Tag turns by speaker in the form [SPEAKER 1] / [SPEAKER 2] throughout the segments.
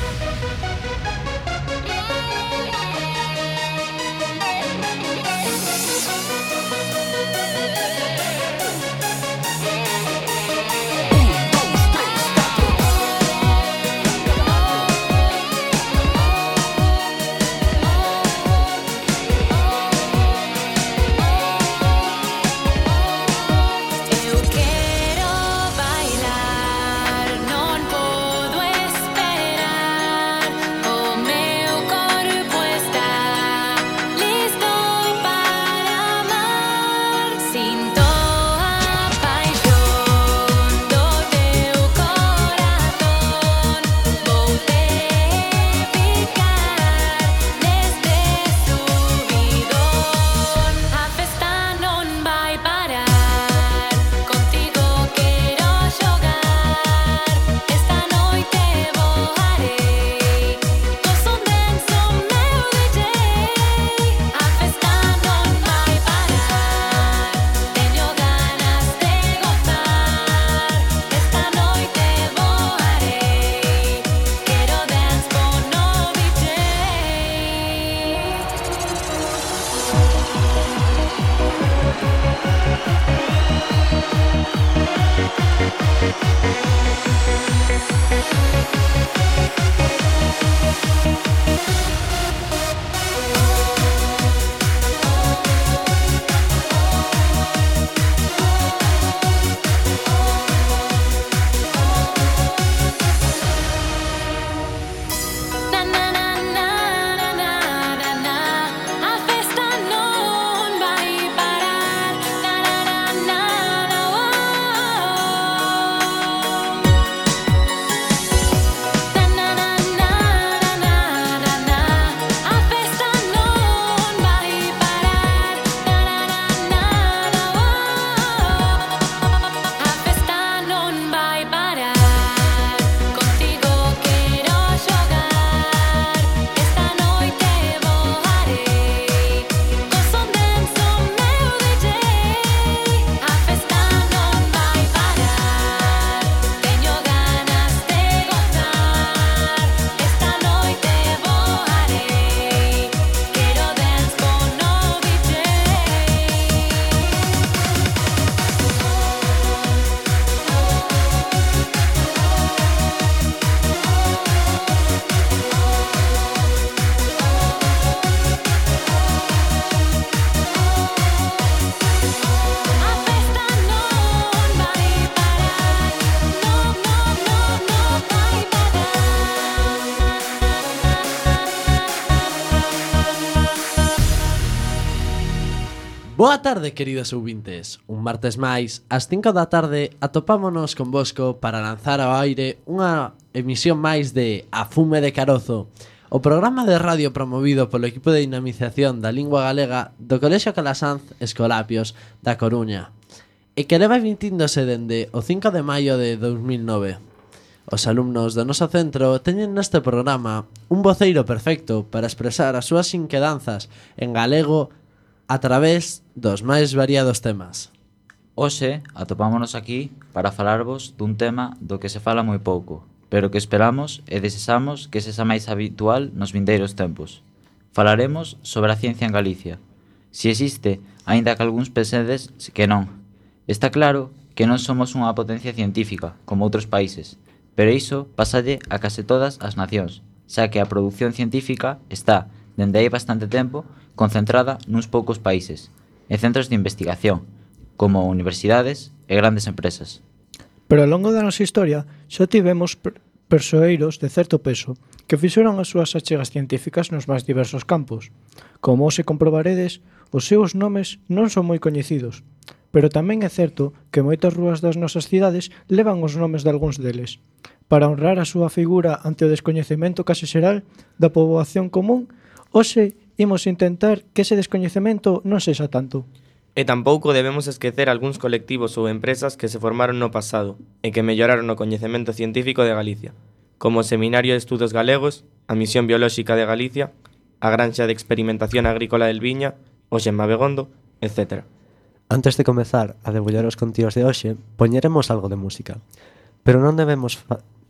[SPEAKER 1] Boa tarde, queridos ouvintes. Un martes máis, ás 5 da tarde, atopámonos convosco para lanzar ao aire unha emisión máis de A Fume de Carozo, o programa de radio promovido polo equipo de dinamización da lingua galega do Colexio Calasanz Escolapios da Coruña, e que leva emitíndose dende o 5 de maio de 2009. Os alumnos do noso centro teñen neste programa un voceiro perfecto para expresar as súas inquedanzas en galego a través dos máis variados temas.
[SPEAKER 2] Hoxe atopámonos aquí para falarvos dun tema do que se fala moi pouco, pero que esperamos e desexamos que sexa máis habitual nos vindeiros tempos. Falaremos sobre a ciencia en Galicia. Si existe, aínda que algúns pensedes que non. Está claro que non somos unha potencia científica, como outros países, pero iso pasalle a case todas as nacións, xa que a produción científica está, dende hai bastante tempo, concentrada nuns poucos países, e centros de investigación, como universidades e grandes empresas.
[SPEAKER 3] Pero ao longo da nosa historia xa tivemos persoeiros de certo peso que fixeron as súas achegas científicas nos máis diversos campos. Como hoxe comprobaredes, os seus nomes non son moi coñecidos, pero tamén é certo que moitas rúas das nosas cidades levan os nomes de algúns deles. Para honrar a súa figura ante o descoñecemento case xeral da poboación común, hoxe imos intentar que ese descoñecemento non sexa tanto.
[SPEAKER 4] E tampouco debemos esquecer algúns colectivos ou empresas que se formaron no pasado e que melloraron o coñecemento científico de Galicia, como o Seminario de Estudos Galegos, a Misión Biolóxica de Galicia, a Granxa de Experimentación Agrícola del Viña, o Xenma Begondo, etc.
[SPEAKER 5] Antes de comezar a debullar os contidos de hoxe, poñeremos algo de música. Pero non debemos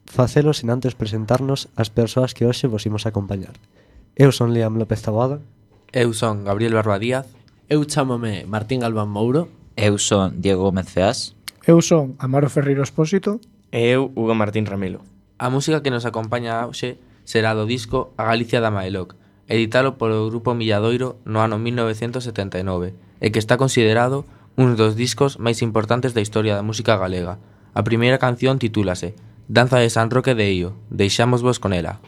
[SPEAKER 5] facelo sin antes presentarnos as persoas que hoxe vos imos acompañar. Eu son Liam López Taboada.
[SPEAKER 6] Eu son Gabriel Barba Díaz.
[SPEAKER 1] Eu chámome Martín Galván Mouro.
[SPEAKER 2] Eu son Diego Gómez Feas.
[SPEAKER 3] Eu son Amaro Ferreiro Expósito.
[SPEAKER 4] E eu, Hugo Martín Ramilo.
[SPEAKER 6] A música que nos acompaña hoxe será do disco A Galicia da Maeloc, editado polo grupo Milladoiro no ano 1979 e que está considerado un dos discos máis importantes da historia da música galega. A primeira canción titúlase Danza de San Roque de Io. Deixámosvos con ela.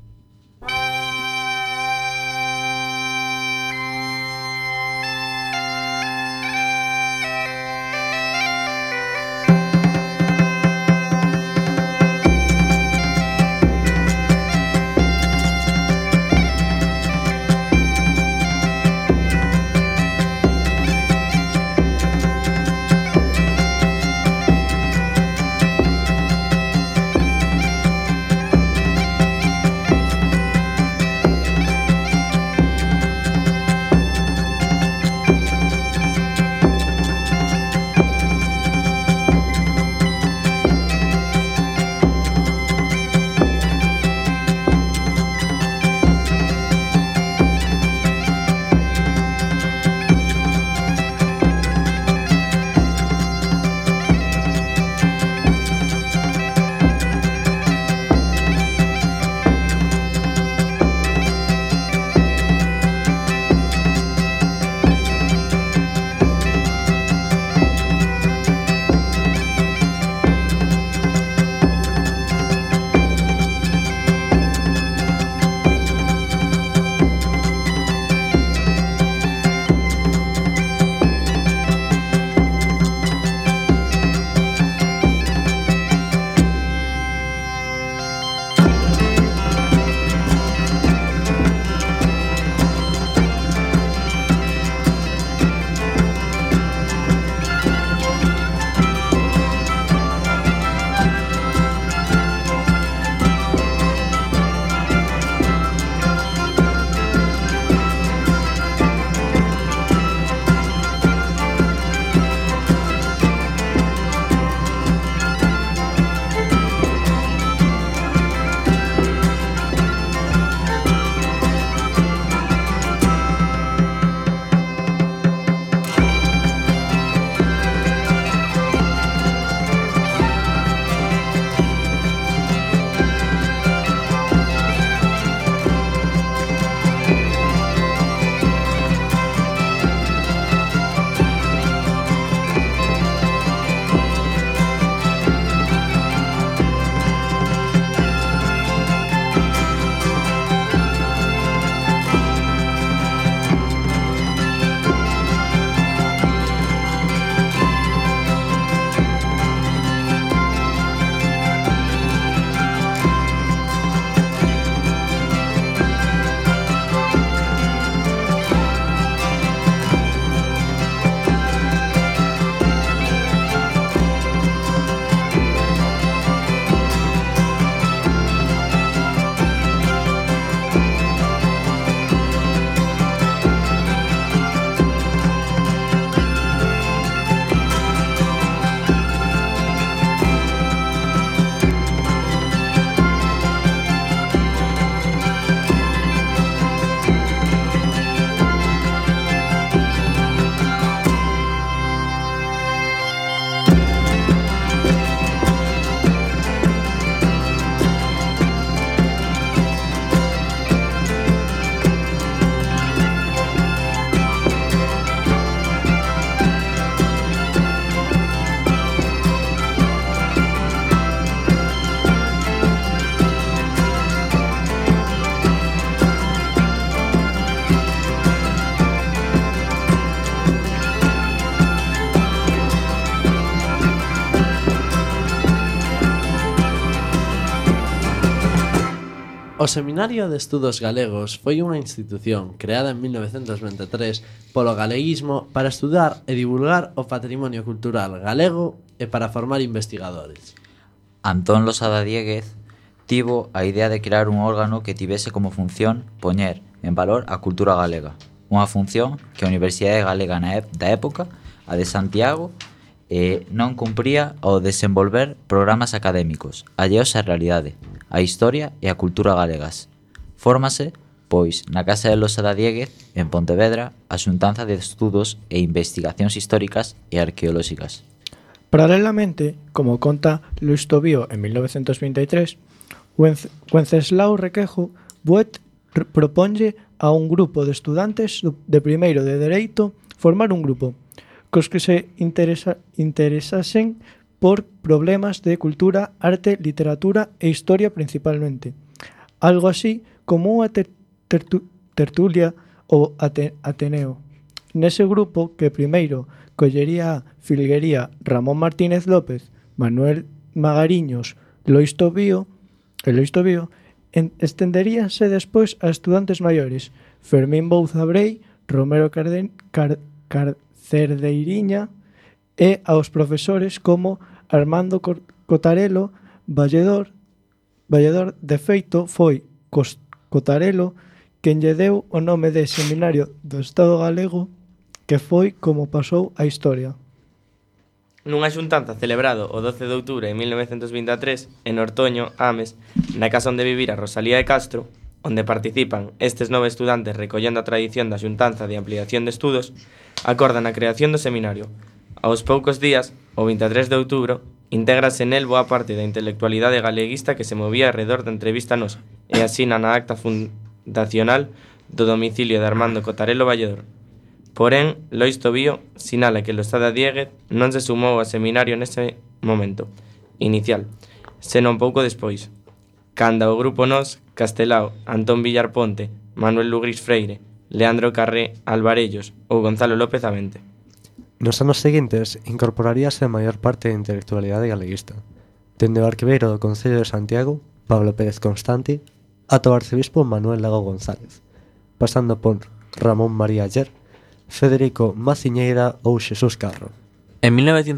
[SPEAKER 1] O Seminario de Estudos Galegos foi unha institución creada en 1923 polo galeguismo para estudar e divulgar o patrimonio cultural galego e para formar investigadores.
[SPEAKER 2] Antón Losada Dieguez tivo a idea de crear un órgano que tivese como función poñer en valor a cultura galega, unha función que a Universidade Galega da época, a de Santiago, non cumpría ao desenvolver programas académicos alleos á realidade, a historia e a cultura galegas. Fórmase, pois, na Casa de Losa da Dieguez, en Pontevedra, a Xuntanza de Estudos e Investigacións Históricas e Arqueolóxicas.
[SPEAKER 3] Paralelamente, como conta Luis Tobío en 1923, Wenceslao Requejo Buet proponlle a un grupo de estudantes de primeiro de Dereito formar un grupo cos que se interesasen por problemas de cultura, arte, literatura e historia principalmente. Algo así como unha tertulia ou Ateneo. Nese grupo, que primeiro collería Filguería Ramón Martínez López, Manuel Magariños, Lois Tobío, estenderíanse despois a estudantes maiores, Fermín Bouza Brei, Romero Cerdeiriña, e aos profesores como Armando Cotarelo Valledor. De feito, foi Cotarelo quen lle deu o nome de Seminario do Estado Galego, que foi como pasou a historia.
[SPEAKER 4] Nunha xuntanza celebrado o 12 de outubro de 1923 en Ortoño, Ames, na casa onde vivira Rosalía de Castro, onde participan estes 9 estudantes recollendo a tradición da xuntanza de ampliación de estudos, acordan a creación do seminario. Aos poucos días, o 23 de outubro, intégrase nel boa parte da intelectualidade galeguista que se movía alrededor da entrevista nos e asina na acta fundacional do domicilio de Armando Cotarelo Valledor. Porén, Lois Tobío sinala que Losada Dieguez non se sumou ao seminario nese momento inicial, senón pouco despois, canda o grupo Nos, Castelao, Antón Villar Ponte, Manuel Lugris Freire, Leandro Carré Alvarellos ou Gonzalo López Avente.
[SPEAKER 5] Nos anos seguintes incorporaríase a maior parte da intelectualidade galeguista, dende o arquiveiro do Concello de Santiago, Pablo Pérez Constanti, ata o arcebispo Manuel Lago González, pasando por Ramón María Aller, Federico Maciñeira ou Xesús Carro.
[SPEAKER 6] En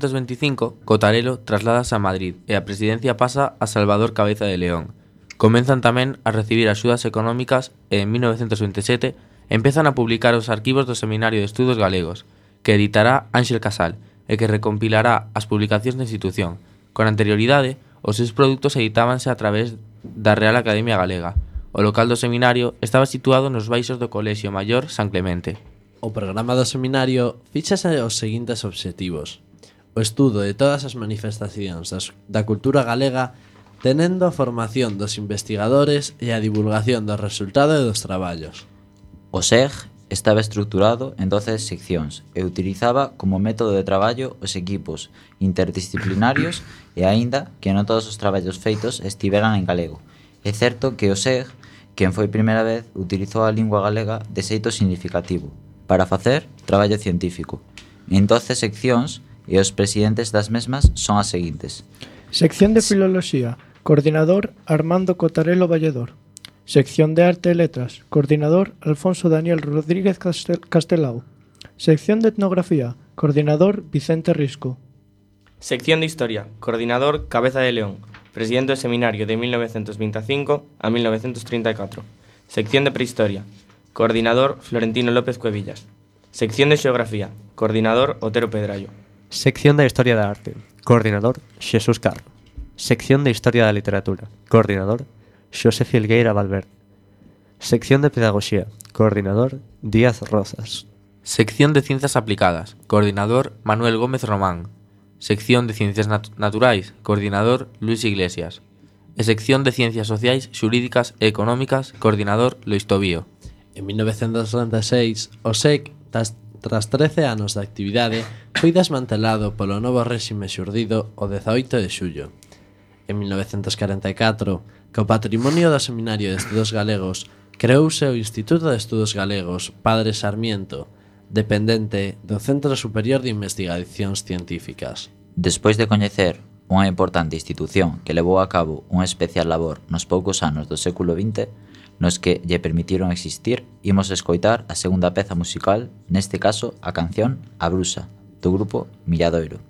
[SPEAKER 6] 1925, Cotarelo trasládase a Madrid e a presidencia pasa a Salvador Cabeza de León. Comenzan tamén a recibir axudas económicas e en 1927 empezan a publicar os arquivos do Seminario de Estudos Galegos, que editará Ángel Casal e que recompilará as publicacións da institución. Con anterioridade, os seus produtos editábanse a través da Real Academia Galega. O local do seminario estaba situado nos baixos do Colexio Maior San Clemente.
[SPEAKER 1] O programa do seminario fíxase os seguintes obxectivos: o estudo de todas as manifestacións da cultura galega, tenendo a formación dos investigadores e a divulgación do resultado e dos traballos.
[SPEAKER 2] O SEG estaba estruturado en 12 seccións e utilizaba como método de traballo os equipos interdisciplinarios e aínda que non todos os traballos feitos estiveran en galego. É certo que o SEG, quen foi primeira vez, utilizou a lingua galega de xeito significativo para facer traballo científico. En 12 seccións e os presidentes das mesmas son as seguintes:
[SPEAKER 3] Sección de Filoloxía, coordinador Armando Cotarelo Valledor. Sección de Arte e Letras, coordinador Alfonso Daniel Rodríguez Castelao. Sección de Etnografía, coordinador Vicente Risco.
[SPEAKER 4] Sección de Historia, coordinador Cabeza de León, presidente do seminario de 1925 a 1934. Sección de Prehistoria, coordinador Florentino López Cuevillas. Sección de Xeografía, coordinador Otero Pedrallo.
[SPEAKER 5] Sección da Historia da Arte, coordinador Xesús Carro. Sección de Historia da Literatura, coordinador Xosé Filgueira Valverde. Sección de Pedagogía, coordinador Díaz Rozas.
[SPEAKER 6] Sección de Ciencias Aplicadas, coordinador Manuel Gómez Román. Sección de Ciencias Naturais, coordinador Luis Iglesias. E sección de Ciencias Sociais, Xurídicas e Económicas, coordinador Lois Tobío.
[SPEAKER 1] En 1936, o SEC, tras 13 anos de actividade, foi desmantelado polo novo réxime xurdido o 18 de xullo. En 1944, co patrimonio do Seminario de Estudos Galegos, creouse o Instituto de Estudos Galegos Padre Sarmiento, dependente do Centro Superior de Investigacións Científicas.
[SPEAKER 2] Despois de coñecer unha importante institución que levou a cabo unha especial labor nos poucos anos do século XX, nos que lle permitiron existir, imos escoitar a segunda peza musical, neste caso a canción A Bruxa, do grupo Milladoiro.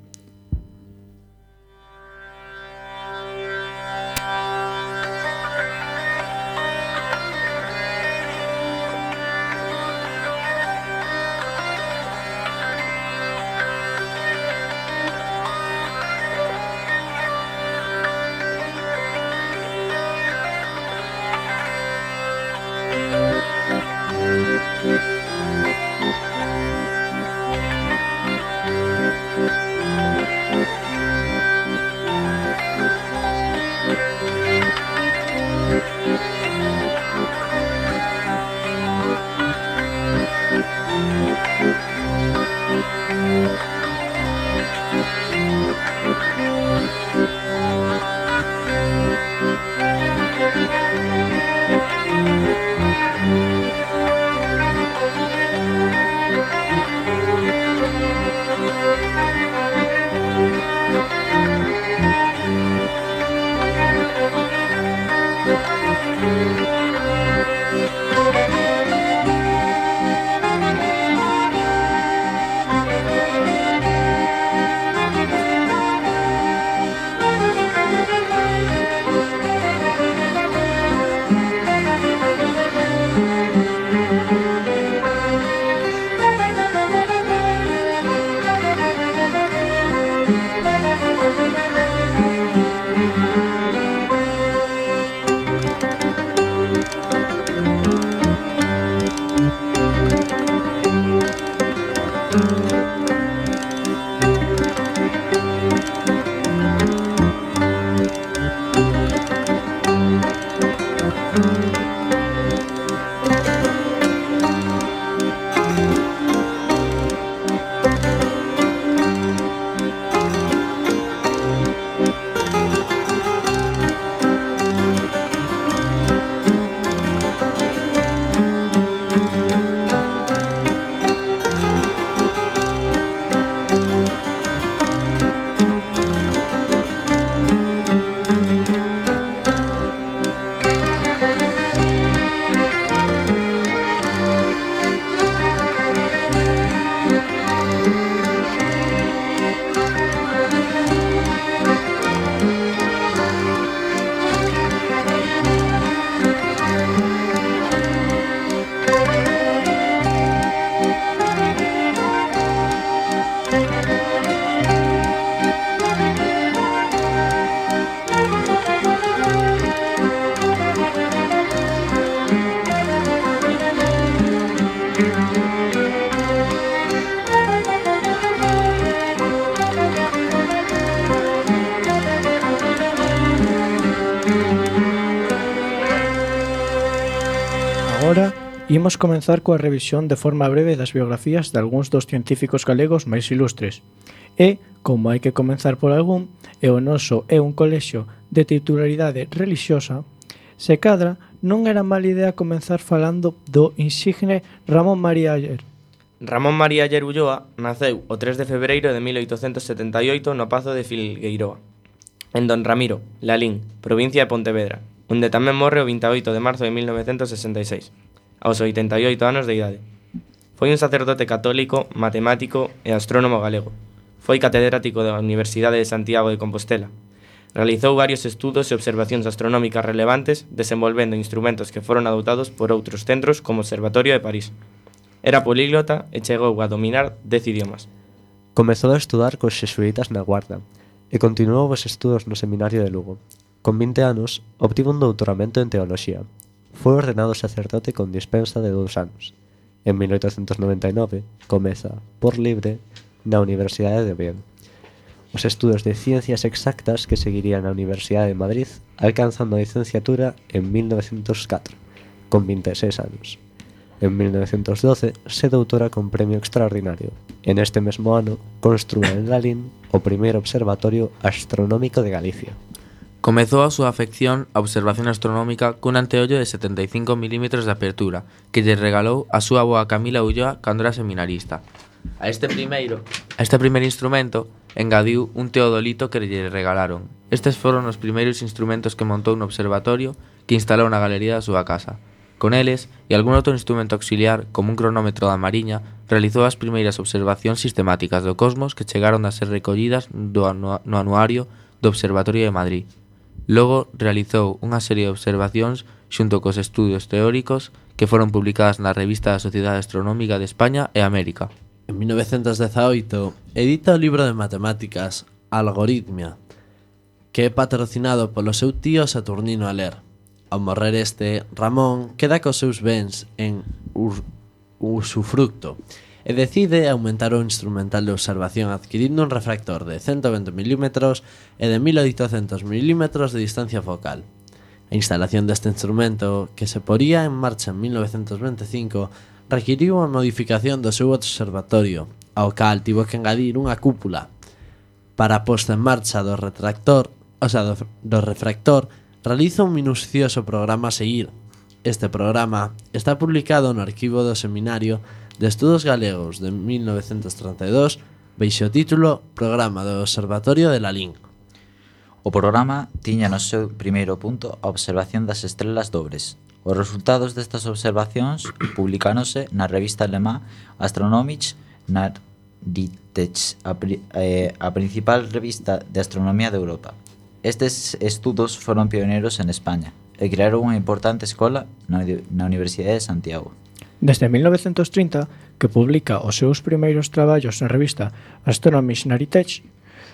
[SPEAKER 3] Agora imos comenzar coa revisión de forma breve das biografías de algúns dos científicos galegos máis ilustres. E, como hai que comenzar por algún, e o noso é un colexio de titularidade relixiosa, se cadra non era mala idea comenzar falando do insigne Ramón María Aller.
[SPEAKER 4] Ramón María Aller Ulloa naceu o 3 de febreiro de 1878 no Pazo de Filgueiroa, en Don Ramiro, Lalín, provincia de Pontevedra, onde tamén morre o 28 de marzo de 1966, aos 88 anos de idade. Foi un sacerdote católico, matemático e astrónomo galego. Foi catedrático da Universidade de Santiago de Compostela. Realizou varios estudos e observacións astronómicas relevantes, desenvolvendo instrumentos que foron adoptados por outros centros como o Observatorio de París. Era políglota e chegou a dominar 10 idiomas.
[SPEAKER 5] Comezou a estudar cos xesuítas na Guarda e continuou os estudos no Seminario de Lugo. Con 20 anos, obtivo un doutoramento en Teoloxía. Foi ordenado sacerdote con dispensa de 2 anos. En 1899, comeza, por libre, na Universidade de Oviedo. Os estudos de Ciencias Exactas que seguirían na Universidade de Madrid alcanzando a licenciatura en 1904, con 26 anos. En 1912 se doutora con premio extraordinario. En este mesmo ano construa en Lalín o primeiro observatorio astronómico de Galicia.
[SPEAKER 6] Comezou a súa afección á observación astronómica cun anteollo de 75 mm de apertura que lle regalou a súa avoa Camila Ulloa cando era seminarista. A este primeiro instrumento engadiu un teodolito que lle regalaron. Estes foron os primeiros instrumentos que montou no observatorio que instalou na galería da súa casa. Con eles, e algún outro instrumento auxiliar, como un cronómetro da Mariña, realizou as primeiras observacións sistemáticas do cosmos que chegaron a ser recollidas no anuario do Observatorio de Madrid. Logo, realizou unha serie de observacións xunto cos estudios teóricos que foron publicadas na revista da Sociedade Astronómica de España e América.
[SPEAKER 1] En 1918 edita o libro de matemáticas Algoritmia, que é patrocinado polo seu tío Saturnino Aller. Ao morrer este, Ramón queda cos seus bens en usufructo e decide aumentar o instrumental de observación adquirindo un refractor de 120 mm e de 1800 mm de distancia focal. A instalación deste instrumento, que se poría en marcha en 1925, requiriu a modificación do seu observatorio, ao cal tivo que engadir unha cúpula. Para a posta en marcha do refractor, realiza un minucioso programa a seguir. Este programa está publicado no arquivo do Seminario de Estudos Galegos de 1932 baixo o título Programa do Observatorio de Lalín.
[SPEAKER 2] O programa tiña no seu primeiro punto a observación das estrelas dobres. Os resultados destas observacións publicáronse na revista alemá Astronomische Nachrichten, a principal revista de astronomía de Europa. Estes estudos foron pioneiros en España e crearon unha importante escola na Universidade de Santiago.
[SPEAKER 3] Desde 1930, que publica os seus primeiros traballos na revista Astronomische Nachrichten,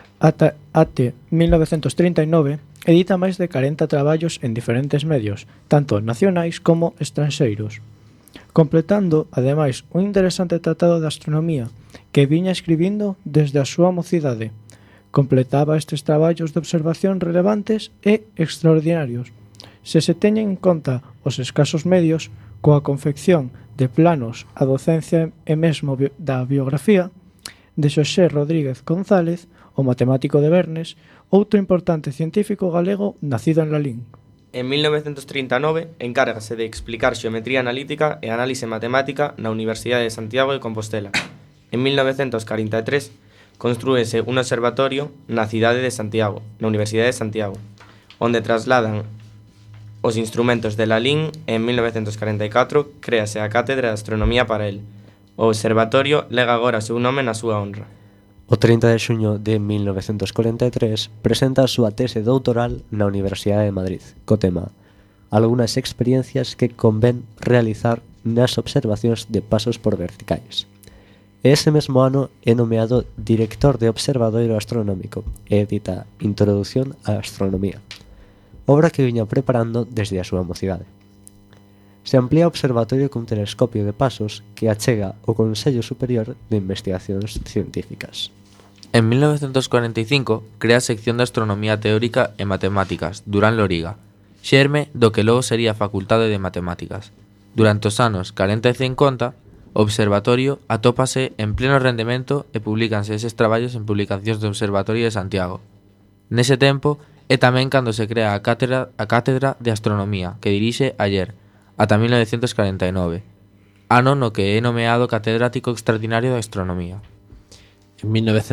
[SPEAKER 3] até 1939, edita máis de 40 traballos en diferentes medios, tanto nacionais como estranxeiros, completando, ademais, un interesante tratado de astronomía que viña escribindo desde a súa mocidade. Completaba estes traballos de observación relevantes e extraordinarios. Se se teñen en conta os escasos medios, coa confección de planos, a docencia e mesmo da biografía de Xosé Rodríguez González, o matemático de Bernes, outro importante científico galego nacido en Lalín.
[SPEAKER 4] En 1939 encárgase de explicar xeometría analítica e análise matemática na Universidade de Santiago de Compostela. En 1943 construíse un observatorio na cidade de Santiago, na Universidade de Santiago, onde trasladan os instrumentos de Lalín e en 1944 créase a Cátedra de Astronomía para el. O observatorio lega agora o seu nome na súa honra.
[SPEAKER 5] O 30 de xuño de 1943 presenta a súa tese doutoral na Universidade de Madrid, co tema Algunas experiencias que convén realizar nas observacións de pasos por verticais. Ese mesmo ano é nomeado director de Observadoiro Astronómico e edita Introducción á Astronomía, obra que viña preparando desde a súa mocidade. Se amplía o observatorio cun telescopio de pasos que achega o Consello Superior de Investigacións Científicas.
[SPEAKER 6] En 1945 crea a sección de Astronomía Teórica e Matemáticas Durán Loriga, xerme do que logo sería a Facultade de Matemáticas. Durante os anos 40 e 50, o observatorio atópase en pleno rendemento e publícanse eses traballos en publicacións do Observatorio de Santiago. Nese tempo é tamén cando se crea a Cátedra de Astronomía que dirixe Ayer, ata 1949, ano no que é nomeado catedrático extraordinario de Astronomía.
[SPEAKER 1] En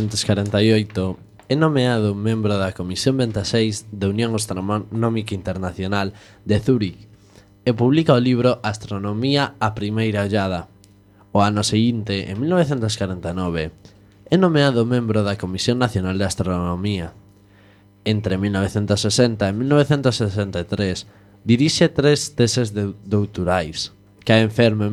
[SPEAKER 1] 1948 é nomeado membro da Comisión 26 da Unión Astronómica Internacional de Zúrich e publica o libro Astronomía a primeira ollada. O ano seguinte, en 1949, é nomeado membro da Comisión Nacional de Astronomía. Entre 1960 e 1963, dirixe 3 teses doutorais. Cae enfermo en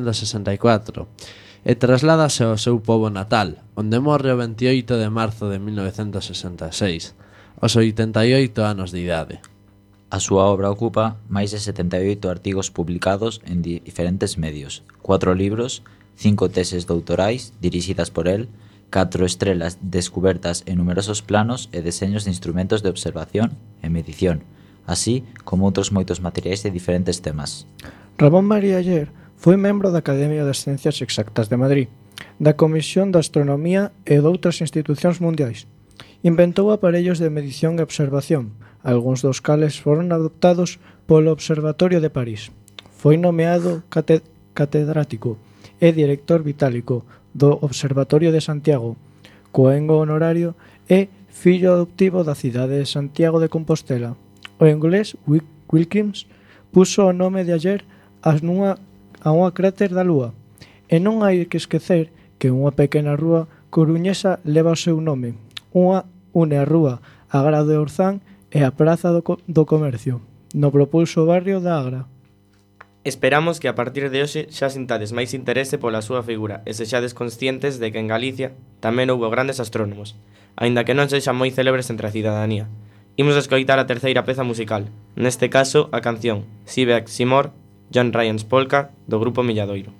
[SPEAKER 1] 1964 e trasládase ao seu pobo natal, onde morre o 28 de marzo de 1966, aos 88 anos de idade.
[SPEAKER 2] A súa obra ocupa máis de 78 artigos publicados en diferentes medios, 4 libros, 5 teses doutorais dirixidas por el, 4 estrelas descubertas en numerosos planos e deseños de instrumentos de observación e medición, así como outros moitos materiais de diferentes temas.
[SPEAKER 3] Ramón María Ayer foi membro da Academia das Ciencias Exactas de Madrid, da Comisión de Astronomía e doutras institucións mundiais. Inventou aparellos de medición e observación, algúns dos cales foron adoptados polo Observatorio de París. Foi nomeado catedrático e director vitálico do Observatorio de Santiago, coengo honorario e fillo adoptivo da cidade de Santiago de Compostela. O inglés Wilkins puso o nome de Ayer a unha cráter da Lúa, e non hai que esquecer que unha pequena rúa coruñesa leva o seu nome. Unha une a rúa Agra de Orzán e a Praza do Comercio, no propulso barrio da Agra.
[SPEAKER 4] Esperamos que a partir de hoxe xa sintades máis interese pola súa figura e sexades conscientes de que en Galicia tamén houbo grandes astrónomos, aínda que non sexan moi célebres entre a cidadanía. Imos a escoitar a terceira peza musical, neste caso a canción Sibek Simor, John Ryan's Polka, do grupo Milladoiro.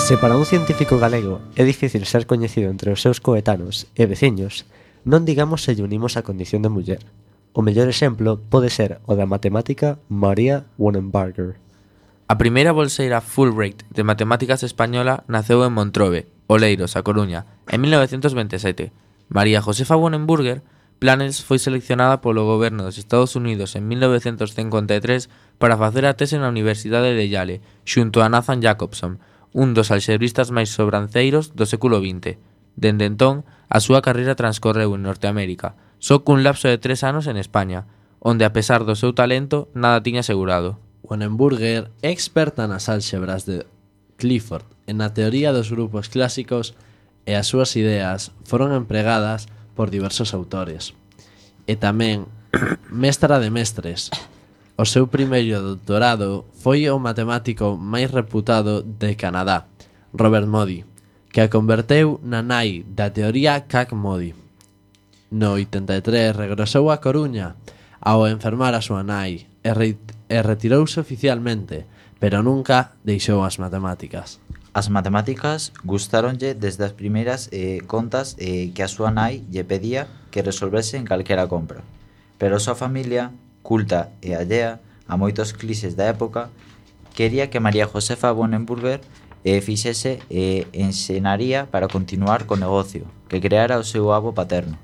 [SPEAKER 5] Se para un científico galego é difícil ser coñecido entre os seus coetanos e veciños, non digamos se lle unimos a condición de muller. O mellor exemplo pode ser o da matemática María Wonenberger.
[SPEAKER 6] A primeira bolseira Fulbright de matemáticas española naceu en Montrobe, Oleiros, a Coruña, en 1927. María Josefa Wonenberger Planels foi seleccionada polo goberno dos Estados Unidos en 1953 para facer a tese na Universidade de Yale, xunto a Nathan Jacobson, un dos alxebristas máis sobranceiros do século XX. Dende entón, a súa carreira transcorreu en Norteamérica, só cun lapso de 3 anos en España, onde a pesar do seu talento, nada tiña asegurado.
[SPEAKER 1] Wonenberger é experta nas álxebras de Clifford e na teoría dos grupos clásicos e as súas ideas foron empregadas por diversos autores. E tamén mestra de mestres. O seu primeiro doutorado foi o matemático máis reputado de Canadá, Robert Modi, que a converteu na nai da teoría CAC-Modi. No 83 regresou a Coruña ao enfermar a súa nai e retirouse oficialmente, pero nunca deixou as matemáticas.
[SPEAKER 2] As matemáticas gustáronlle desde as primeiras contas que a súa nai lle pedía que resolvese en calquera compra. Pero a súa familia, culta e allea a moitos clixes da época, quería que María Josefa Wonenberger fixese enxenaría para continuar co negocio que creara o seu avo paterno,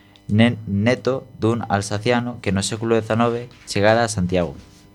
[SPEAKER 2] neto dun alsaciano que no século XIX chegara a Santiago.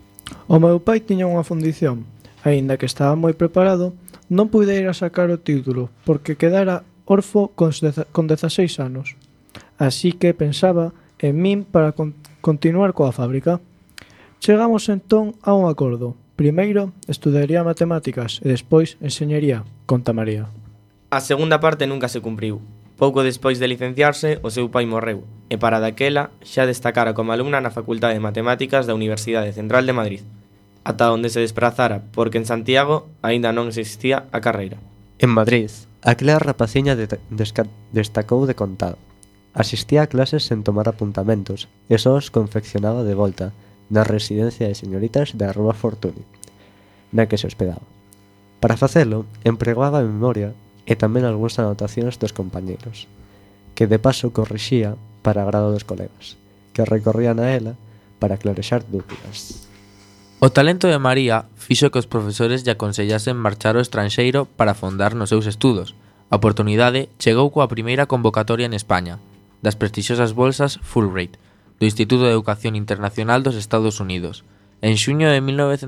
[SPEAKER 3] O meu pai tiña unha fundición, aínda que estaba moi preparado, non puidera sacar o título porque quedara orfo con 16 anos. Así que pensaba en min para continuar coa fábrica. Chegamos entón a un acordo. Primeiro estudaría matemáticas e despois enseñaría, conta María.
[SPEAKER 4] A segunda parte nunca se cumpriu. Pouco despois de licenciarse, o seu pai morreu, e para daquela xa destacara como alumna na Facultade de Matemáticas da Universidade Central de Madrid, ata onde se desprazara, porque en Santiago aínda non existía a carreira.
[SPEAKER 5] En Madrid, aquela rapaciña destacou de contado. Asistía a clases sen tomar apuntamentos e só os confeccionaba de volta na residencia de señoritas da Rúa Fortuny, na que se hospedaba. Para facelo, empregaba a memoria e tamén algúns anotacións dos compañeiros, que de paso corrixía para agrado dos colegas, que recorrían a ela para clarexar dúbidas.
[SPEAKER 6] O talento de María fixo que os profesores lle aconsellasen marchar ao estranxeiro para fondar nos seus estudos. A oportunidade chegou coa primeira convocatoria en España, das prestixiosas bolsas Fulbright, do Instituto de Educación Internacional dos Estados Unidos. En xuño de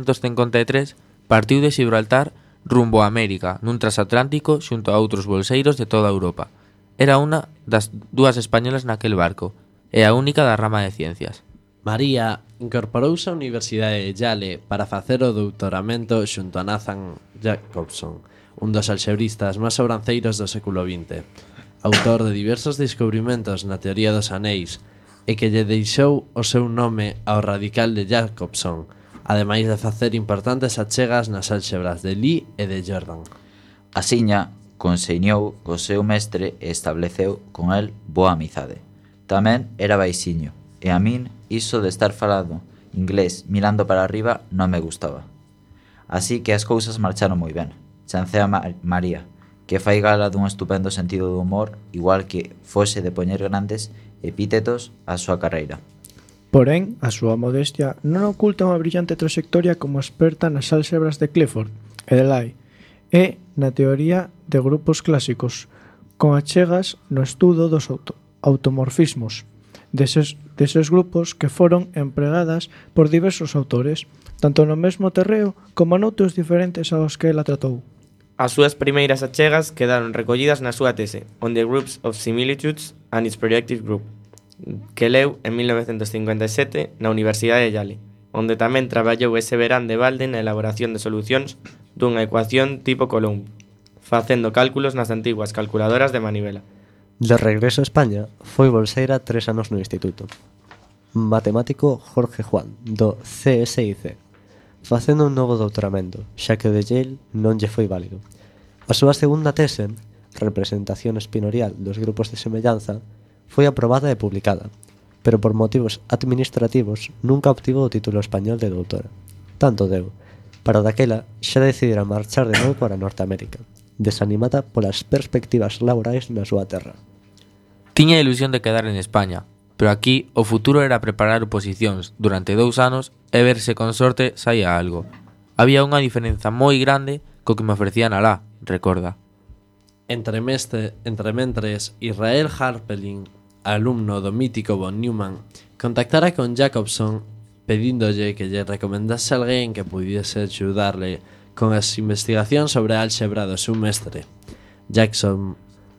[SPEAKER 6] 1953 partiu de Gibraltar rumbo a América, nun transatlántico xunto a outros bolseiros de toda Europa. Era unha das dúas españolas naquel barco, e a única da rama de ciencias.
[SPEAKER 1] María incorporouse á Universidade de Yale para facer o doutoramento xunto a Nathan Jacobson, un dos alxebristas máis sobranceiros do século XX, autor de diversos descubrimentos na teoría dos anéis e que lle deixou o seu nome ao radical de Jacobson, ademais de facer importantes achegas nas álxebras de Lie e de Jordan.
[SPEAKER 2] Asiña conseñou co seu mestre e estableceu con el boa amizade. Tamén era baixiño, e a min iso de estar falando inglés mirando para arriba non me gustaba. Así que as cousas marcharon moi ben. Chancei a María, que fai gala dun estupendo sentido do humor, igual que fose de poñer grandes epítetos á súa carreira.
[SPEAKER 3] Porén, a súa modestia non oculta unha brillante trayectoria como experta nas álxebras de Clifford e de Lie e na teoría de grupos clásicos, con achegas no estudo dos automorfismos deses grupos que foron empregadas por diversos autores, tanto no mesmo terreo como noutros diferentes aos que ela tratou.
[SPEAKER 4] As súas primeiras achegas quedaron recollidas na súa tese On the Groups of Similitudes and its Projective Group, que leu en 1957 na Universidade de Yale, onde tamén traballou ese verán de balde na elaboración de solucións dunha ecuación tipo Coulomb, facendo cálculos nas antiguas calculadoras de manivela.
[SPEAKER 5] De regreso a España, foi bolseira 3 anos no instituto. Matemático Jorge Juan, do CSIC, facendo un novo doutoramento, xa que o de Yale non lle foi válido. A súa segunda tese, Representación espinorial dos grupos de semellanza, foi aprobada e publicada, pero por motivos administrativos nunca obtivo o título español de doutora. Tanto deu, para daquela xa decidira marchar de novo para Norteamérica, desanimada polas perspectivas laborais na súa terra.
[SPEAKER 6] Tiña a ilusión de quedar en España, pero aquí o futuro era preparar oposicións durante 2 anos e ver se con sorte saía algo. Había unha diferenza moi grande co que me ofrecían alá, recorda.
[SPEAKER 1] Entre mentres, Israel Harpelin, alumno do mítico von Neumann, contactara con Jacobson pedíndolle que lle recomendase alguén que pudiese axudarle con as investigacións sobre a álxebra do seu mestre. Jackson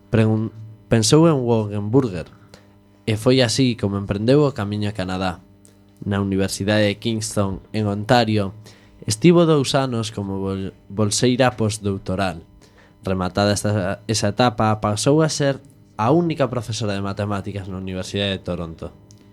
[SPEAKER 1] pensou en Wagenburger e foi así como emprendeu o camiño a Canadá. Na Universidade de Kingston, en Ontario, estivo 2 anos como bolseira postdoutoral. Rematada esa etapa, pasou a ser a única profesora de matemáticas na Universidade de Toronto.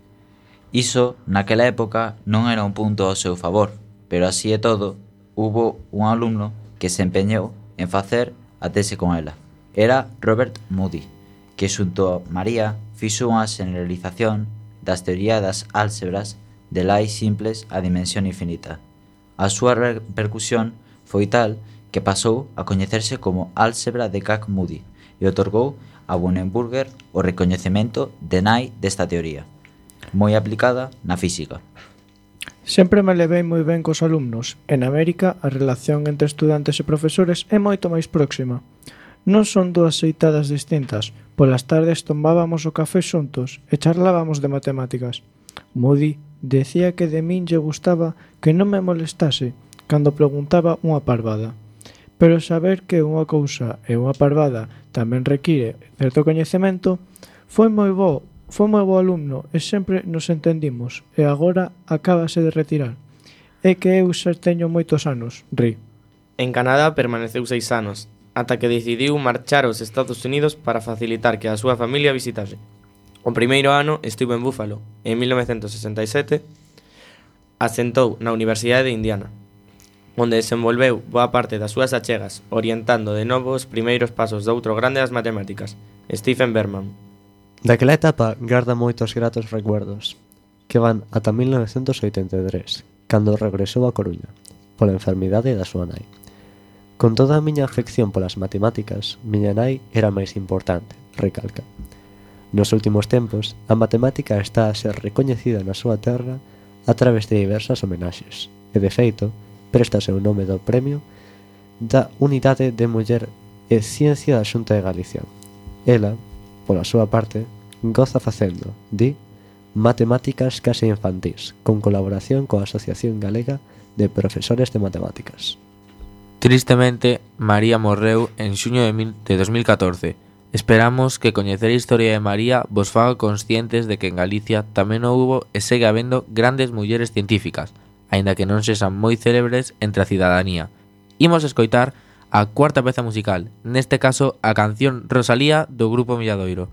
[SPEAKER 2] Iso, naquela época, non era un punto ao seu favor, pero así e todo, hubo un alumno que se empeñou en facer a tese con ela. Era Robert Moody, que xunto a María fixo unha generalización das teorías das álxebras de lais simples a dimensión infinita. A súa repercusión foi tal que pasou a coñecerse como álxebra de Kac-Moody e otorgou a Wagenburger o recoñecemento de nai desta teoría, moi aplicada na física.
[SPEAKER 3] Sempre me levei moi ben cos alumnos. En América, a relación entre estudantes e profesores é moito máis próxima. Non son dúas seitadas distintas. Polas tardes tomábamos o café xuntos e charlábamos de matemáticas. Moody decía que de min lle gustaba que non me molestase cando preguntaba unha parvada. Pero saber que unha cousa e unha parvada tamén require certo coñecemento foi moi bo alumno e sempre nos entendimos e agora acábase de retirar. É que eu xa teño moitos anos, ri.
[SPEAKER 4] En Canadá permaneceu 6 anos, ata que decidiu marchar aos Estados Unidos para facilitar que a súa familia visitase. O primeiro ano estivo en Buffalo. En 1967 asentou na Universidade de Indiana, onde desenvolveu boa parte das súas achegas, orientando de novo os primeiros pasos de outro grande das matemáticas, Stephen Berman.
[SPEAKER 5] Daquela etapa garda moitos gratos recuerdos, que van ata 1983, cando regresou a Coruña, pola enfermidade da súa nai. Con toda a miña afección polas matemáticas, miña nai era máis importante, recalca. Nos últimos tempos, a matemática está a ser recoñecida na súa terra a través de diversas homenaxes, e de feito, préstase o nome do premio da Unidade de Muller e Ciencia da Xunta de Galicia. Ela, pola súa parte, goza facendo, di, matemáticas case infantís, con colaboración coa Asociación Galega de Profesores de Matemáticas.
[SPEAKER 6] Tristemente, María morreu en xuño de 2014. Esperamos que coñecer a historia de María vos faga conscientes de que en Galicia tamén houbo e segue habendo grandes mulleres científicas, aínda que non sexan moi célebres entre a cidadanía. Imos escoitar a cuarta peza musical, neste caso a canción Rosalía do Grupo Milladoiro.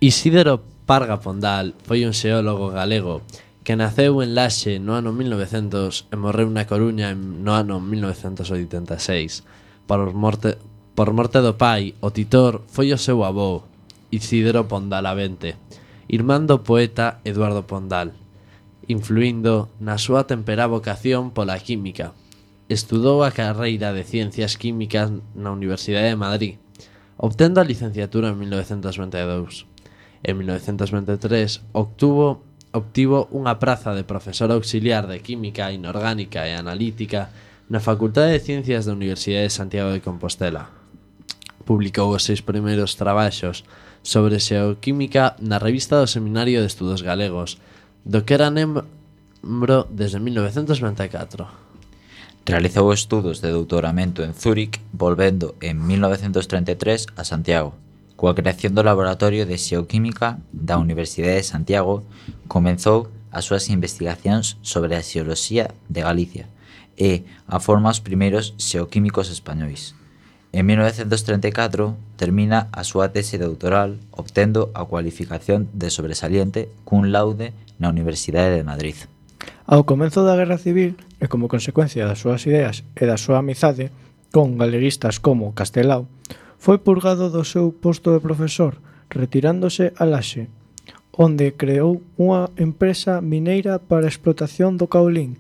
[SPEAKER 1] Isidro Parga Pondal foi un xeólogo galego que naceu en Laxe no ano 1900 e morreu na Coruña no ano 1986. Por morte do pai, o titor foi o seu avó, Isidro Pondal Avente, irmán do poeta Eduardo Pondal, influindo na súa temperá vocación pola química. Estudou a carreira de Ciencias Químicas na Universidade de Madrid, obtendo a licenciatura en 1922. En 1923 obtivo unha praza de profesor auxiliar de Química Inorgánica e Analítica na Facultade de Ciencias da Universidade de Santiago de Compostela. Publicou os 6 primeiros traballos sobre xeoquímica na revista do Seminario de Estudos Galegos, do que era membro desde 1924.
[SPEAKER 2] Realizou estudos de doutoramento en Zúrich, volvendo en 1933 a Santiago. Coa creación do Laboratorio de Xeoquímica da Universidade de Santiago, comenzou as súas investigacións sobre a xeoloxía de Galicia e a forma os primeiros xeoquímicos españois. En 1934 termina a súa tese doutoral obtendo a cualificación de sobresaliente cun laude na Universidade de Madrid.
[SPEAKER 3] Ao comenzo da Guerra Civil, e como consecuencia das súas ideas e da súa amizade con galeguistas como Castelao, foi purgado do seu posto de profesor, retirándose a Laxe, onde creou unha empresa mineira para a explotación do caolín,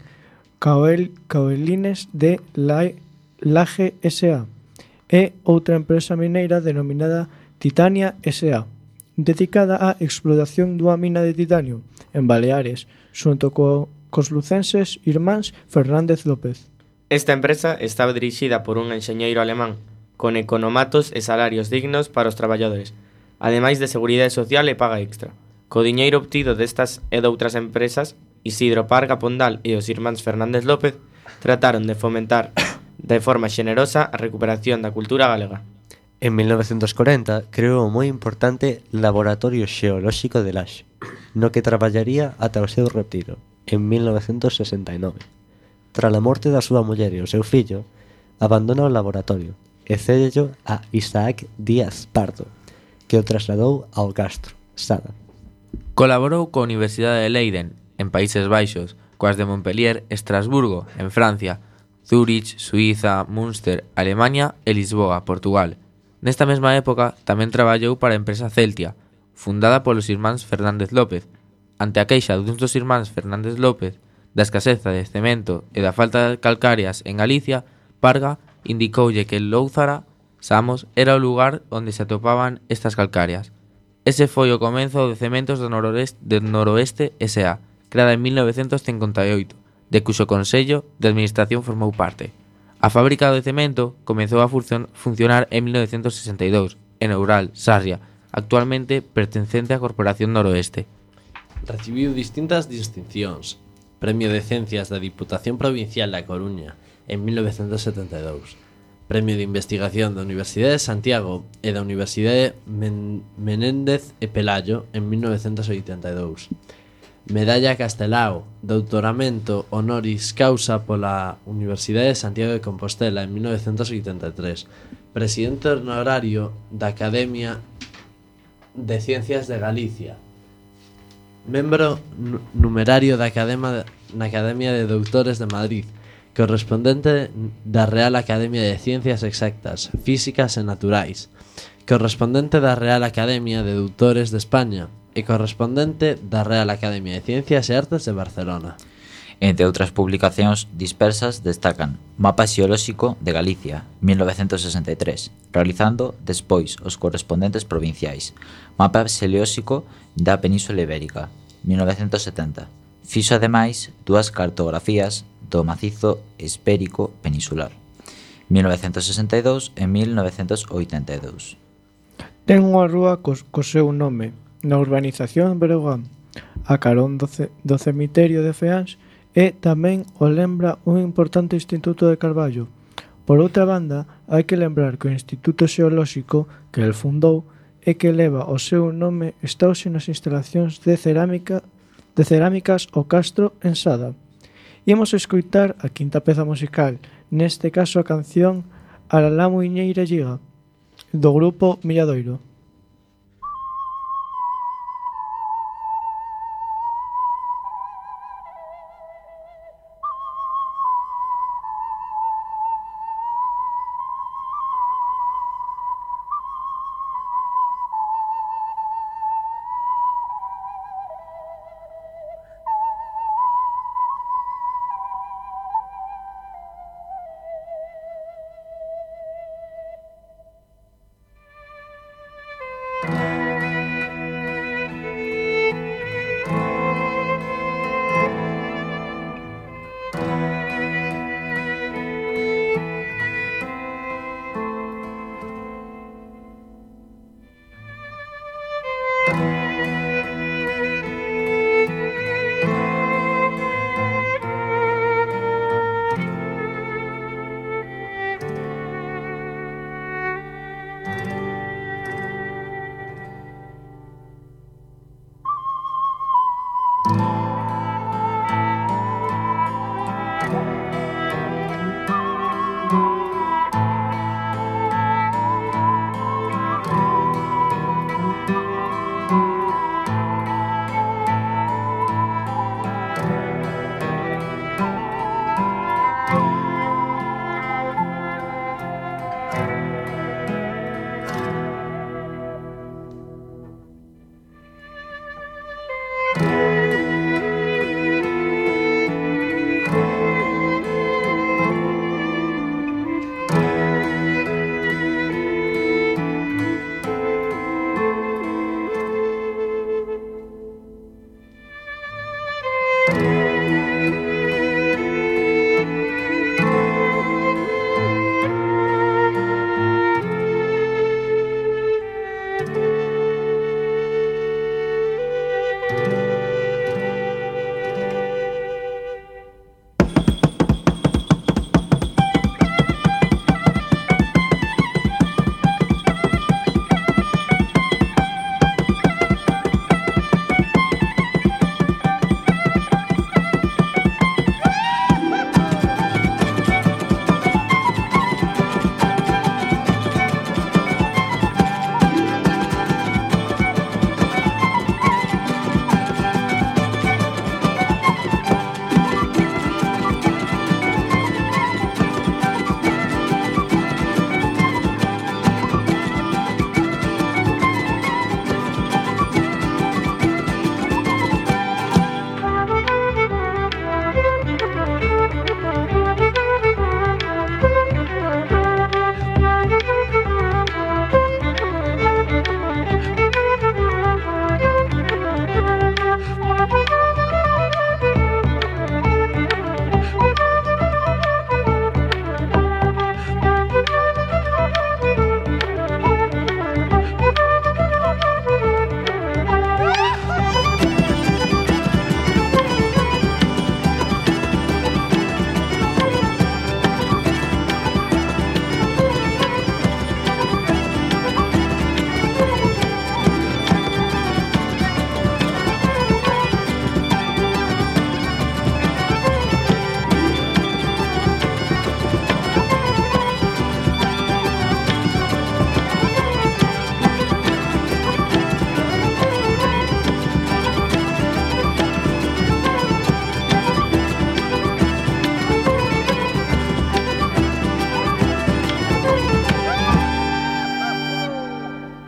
[SPEAKER 3] Caolines de Laje S.A., e outra empresa mineira denominada Titania S.A., dedicada á explotación dunha mina de titanio en Baleares, xunto cos lucenses irmáns Fernández López.
[SPEAKER 4] Esta empresa estaba dirixida por un enxeñeiro alemán, con economatos e salarios dignos para os traballadores, ademais de seguridade social e paga extra. Co diñeiro obtido destas e doutras empresas, Isidro Parga Pondal e os irmáns Fernández López trataron de fomentar de forma xenerosa a recuperación da cultura galega.
[SPEAKER 5] En 1940 creou o moi importante Laboratorio Xeolóxico de Laxe, no que traballaría ata o seu retiro, en 1969. Tras a morte da súa muller e o seu fillo, abandona o laboratorio e cédello a Isaac Díaz Pardo, que o trasladou ao Castro, Sada.
[SPEAKER 6] Colaborou coa Universidade de Leiden, en Países Baixos, coas de Montpellier, Estrasburgo, en Francia, Zúrich, Suíza, Münster, Alemania e Lisboa, Portugal. Nesta mesma época tamén traballou para a empresa Celtia, fundada polos irmáns Fernández López. Ante a queixa duns dos irmáns Fernández López da escaseza de cemento e da falta de calcarias en Galicia, Parga indicoulle que Lóuzara, Samos, era o lugar onde se atopaban estas calcarias. Ese foi o comenzo de Cementos do Noroeste S.A., creada en 1958, de cuxo Consello de Administración formou parte. A fábrica de cemento comezou a funcionar en 1962, en Oural, Sarria, actualmente pertencente á Corporación Noroeste.
[SPEAKER 1] Recibiu distintas distincións. Premio de Ciencias da Diputación Provincial da Coruña en 1972, Premio de Investigación da Universidade de Santiago e da Universidade Menéndez e Pelayo en 1982, Medalla Castelao, doutoramento honoris causa pola Universidade de Santiago de Compostela en 1983, Presidente honorario da Academia de Ciencias de Galicia, membro numerario da Academia de Doutores de Madrid, correspondente da Real Academia de Ciencias Exactas, Físicas e Naturais, correspondente da Real Academia de Doutores de España e correspondente da Real Academia de Ciencias e Artes de Barcelona.
[SPEAKER 2] Entre outras publicacións dispersas destacan Mapa Xeolóxico de Galicia, 1963, realizando despois os correspondentes provinciais. Mapa Xeolóxico da Península Ibérica, 1970. Fixo ademais dúas cartografías do macizo espérico peninsular, 1962 e 1982.
[SPEAKER 3] Ten unha rúa co seu nome na urbanización Breogán, a carón do cemiterio de Feáns, e tamén o lembra un importante instituto de Carballo. Por outra banda, hai que lembrar que o Instituto Xeolóxico que el fundou e que leva o seu nome está hoxe nas instalacións de cerámicas o Castro en Sada. Imos escoitar a quinta peza musical, neste caso a canción Alalá Muiñeira Lliga, do grupo Milladoiro.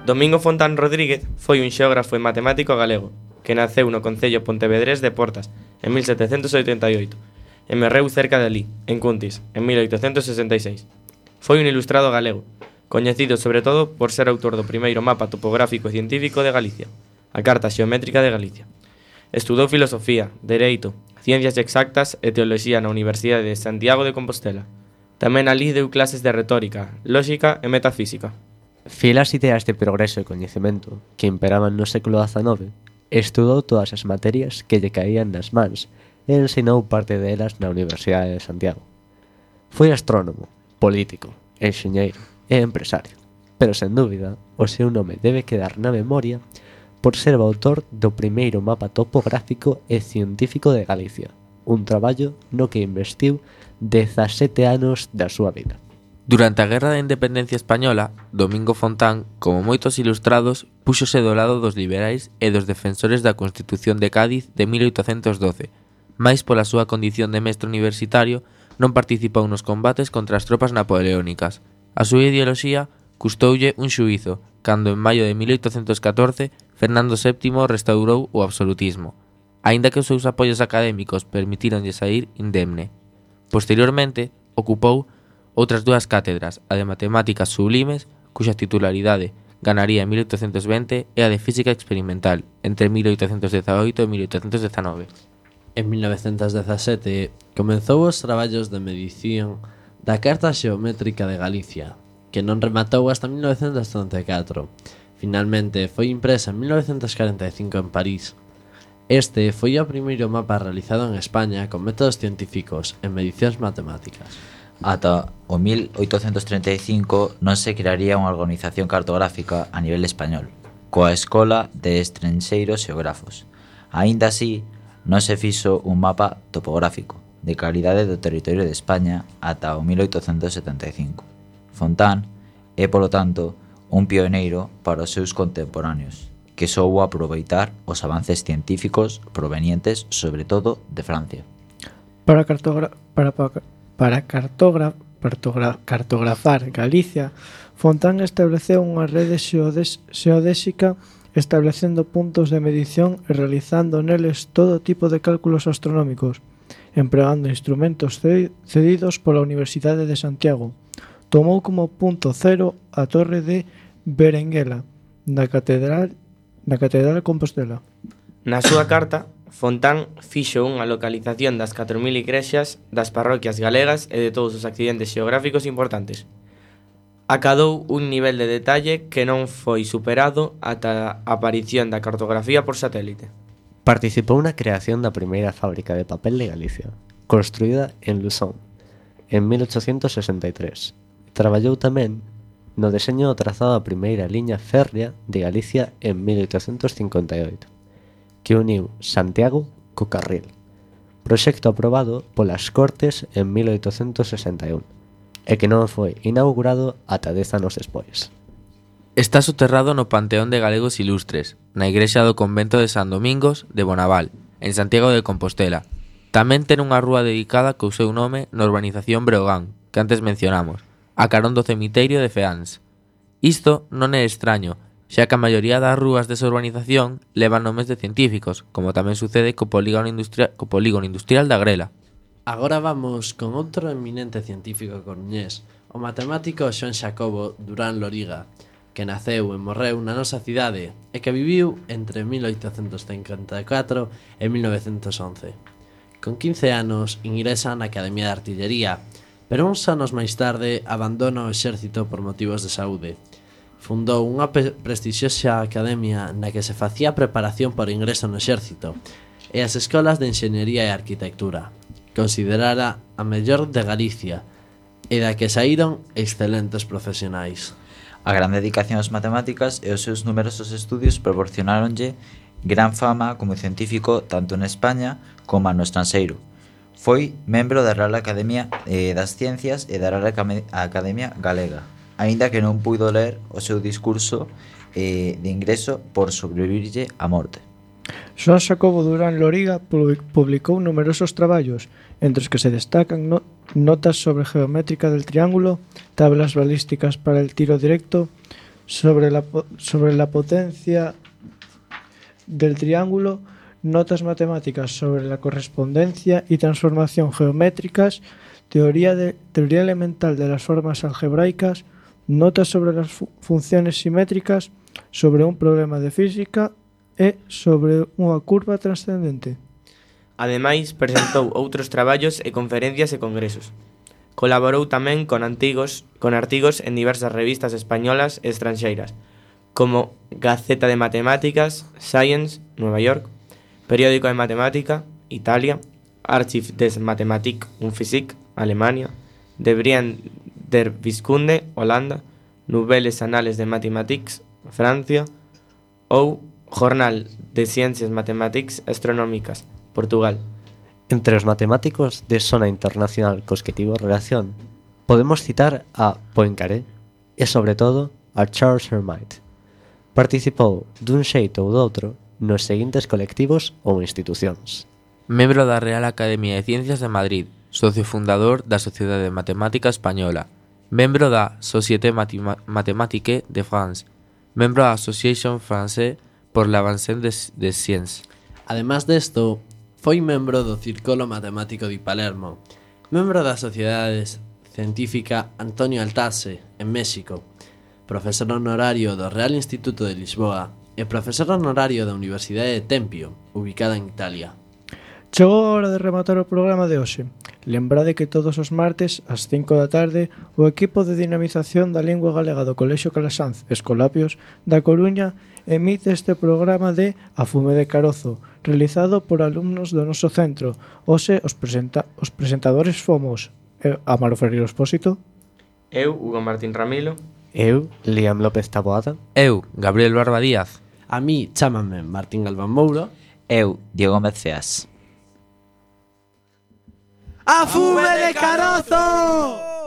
[SPEAKER 4] Domingo Fontán Rodríguez foi un xeógrafo e matemático galego que naceu no concello pontevedrés de Portas en 1788 e morreu cerca de alí, en Cuntis, en 1866. Foi un ilustrado galego, coñecido sobre todo por ser autor do primeiro mapa topográfico e científico de Galicia, a Carta Xeométrica de Galicia. Estudou filosofía, dereito, ciencias exactas e teoloxía na Universidade de Santiago de Compostela. Tamén alí deu clases de retórica, lógica e metafísica.
[SPEAKER 5] Fiel ás ideas de progreso e coñecemento que imperaban no século XIX, estudou todas as materias que lle caían nas mans e ensinou parte delas na Universidade de Santiago. Foi astrónomo, político, enxeñeiro e empresario, pero sen dúbida o seu nome debe quedar na memoria por ser o autor do primeiro mapa topográfico e científico de Galicia, un traballo no que investiu 17 anos da súa vida.
[SPEAKER 6] Durante a Guerra da Independencia Española, Domingo Fontán, como moitos ilustrados, púxose do lado dos liberais e dos defensores da Constitución de Cádiz de 1812, mais pola súa condición de mestre universitario non participou nos combates contra as tropas napoleónicas. A súa ideoloxía custoulle un xuízo, cando en maio de 1814 Fernando VII restaurou o absolutismo, aínda que os seus apoios académicos permitíronlle saír indemne. Posteriormente, ocupou outras dúas cátedras, a de Matemáticas Sublimes, cuxa titularidade ganaría en 1820, e a de Física Experimental, entre 1818 e 1819.
[SPEAKER 1] En 1917 comenzou os traballos de medición da Carta Xeométrica de Galicia, que non rematou hasta 1934. Finalmente foi impresa en 1945 en París. Este foi o primeiro mapa realizado en España con métodos científicos en medicións matemáticas.
[SPEAKER 2] Ata o 1835 non se crearía unha organización cartográfica a nivel español, coa Escola de Estranxeiros Xeógrafos. Aínda así, non se fixo un mapa topográfico de calidade do territorio de España ata o 1875. Fontán é, polo tanto, un pioneiro para os seus contemporáneos, que soubo aproveitar os avances científicos provenientes, sobre todo, de Francia.
[SPEAKER 3] Para cartografar Galicia, Fontán estableceu unha rede xeodésica establecendo puntos de medición e realizando neles todo tipo de cálculos astronómicos, empregando instrumentos cedidos pola Universidade de Santiago. Tomou como punto cero a Torre de Berenguela, na Catedral de Compostela.
[SPEAKER 4] Na súa carta, Fontán fixo unha localización das 4.000 igrexas, das parroquias galegas e de todos os accidentes xeográficos importantes. Acadou un nivel de detalle que non foi superado ata a aparición da cartografía por satélite.
[SPEAKER 5] Participou na creación da primeira fábrica de papel de Galicia, construída en Luzón, en 1863. Traballou tamén no deseño do trazado da primeira liña férrea de Galicia en 1858, que uniu Santiago co Carril, proxecto aprobado polas Cortes en 1861, e que non foi inaugurado ata 10 anos despois.
[SPEAKER 6] Está soterrado no Panteón de Galegos Ilustres, na igrexa do convento de San Domingos de Bonaval, en Santiago de Compostela. Tamén ten unha rúa dedicada co seu nome na urbanización Breogán, que antes mencionamos, a carón do cemiterio de Feáns. Isto non é extraño, xa que a maioría das rúas desa urbanización levan nomes de científicos, como tamén sucede co polígono industrial da Grela.
[SPEAKER 1] Agora vamos con outro eminente científico coruñés, o matemático Xoán Xacobo Durán Loriga, que naceu e morreu na nosa cidade e que viviu entre 1854 e 1911. Con 15 anos ingresa na Academia de Artillería, pero uns anos máis tarde abandona o exército por motivos de saúde. Fundou unha prestixiosa academia na que se facía preparación por ingreso no exército e as escolas de enxeñería e arquitectura, considerada a mellor de Galicia e da que saíron excelentes profesionais.
[SPEAKER 2] A gran dedicación ás matemáticas e os seus numerosos estudios proporcionáronlle gran fama como científico tanto en España como no estranxeiro. Foi membro da Real Academia das Ciencias e da Real Academia Galega, aínda que non puido ler o seu discurso de ingreso por sobrevivirlle a morte.
[SPEAKER 3] Xoán Xacobo Durán Loriga publicou numerosos traballos, entre os que se destacan notas sobre geométrica del triángulo, tablas balísticas para el tiro directo, sobre la potencia del triángulo, notas matemáticas sobre la correspondencia y transformación geométricas, teoría elemental de las formas algebraicas, notas sobre las funciones simétricas, sobre un problema de física e sobre unha curva trascendente.
[SPEAKER 4] Ademais, presentou outros traballos e conferencias e congresos. Colaborou tamén con artigos en diversas revistas españolas e estranxeiras, como Gaceta de Matemáticas, Science, Nueva York, Periódico de Matemática, Italia, Archiv des Mathematik und Physik, Alemania, De Brien der Wiskunde, Holanda, Nouvelles Annales de Mathematiques, Francia, ou Jornal de Ciencias Matematiques Astronómicas, Portugal.
[SPEAKER 5] Entre os matemáticos de zona internacional cos que tivo relación, podemos citar a Poincaré e, sobre todo, a Charles Hermite. Participou dun xeito ou doutro nos seguintes colectivos ou institucións.
[SPEAKER 6] Membro da Real Academia de Ciencias de Madrid, socio fundador da Sociedade Matemática Española, membro da Société Mathématique de France, membro da Association Française pour l'Avancement des Sciences.
[SPEAKER 1] Además desto, foi membro do Círculo Matemático de Palermo, membro da Sociedade Científica Antonio Altase, en México, profesor honorario do Real Instituto de Lisboa e profesor honorario da Universidade de Tempio, ubicada en Italia.
[SPEAKER 3] Chegou a hora de rematar o programa de hoxe. Lembrade que todos os martes, ás 5 da tarde, o equipo de dinamización da lingua galega do Colexio Calasanz Escolapios da Coruña emite este programa de A Fume de Carozo, realizado por alumnos do noso centro. Hoxe os presentadores fomos Amaro Ferreiro Expósito,
[SPEAKER 4] Eu, Hugo Martín Ramilo.
[SPEAKER 5] Eu, Liam López Taboada.
[SPEAKER 6] Eu, Gabriel Barba Díaz.
[SPEAKER 1] A mí chámanme Martín Galván Mouro.
[SPEAKER 2] Eu, Diego Meceas.
[SPEAKER 1] ¡A fume de carozo!